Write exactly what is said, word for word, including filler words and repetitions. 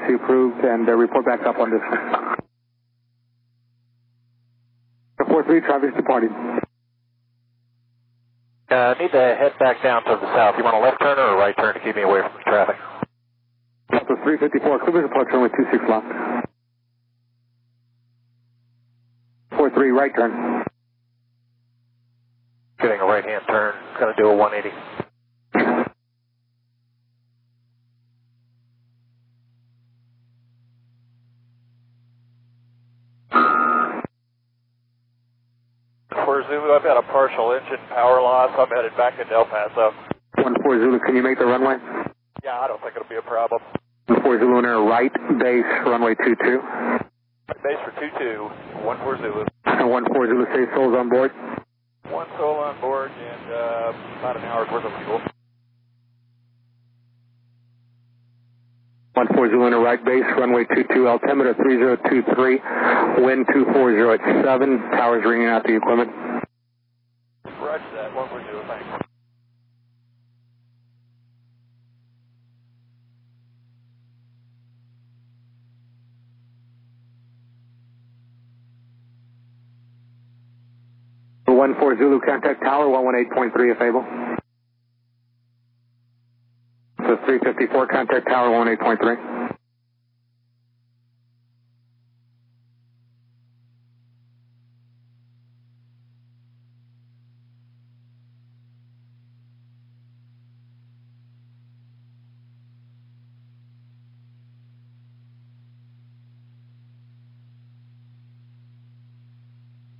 frequency approved, and uh, report back up on this one. four three, traffic's departing. Uh, need to head back down to the south. You want a left turn or a right turn to keep me away from the traffic? Delta three fifty-four, clear approach runway two six left. four three, right turn. Getting a right-hand turn, going to do a one eighty. For Zulu, I've got a partial engine power loss. I'm headed back to El Paso. one four Zulu, can you make the runway? Yeah, I don't think it'll be a problem. one four Zulu, enter right base, runway two two. Base for two two, one four Zulu. And one four Zulu, say souls on board. One soul on board and uh, about an hour's worth of fuel. one four Zulu, enter right base, runway two two, altimeter three zero two three, wind two four zero at seven, towers ringing out the equipment. Roger that, one four Zulu, thanks. one four Zulu, contact tower one one eight point three if able. So three fifty-four, contact tower one one eight point three.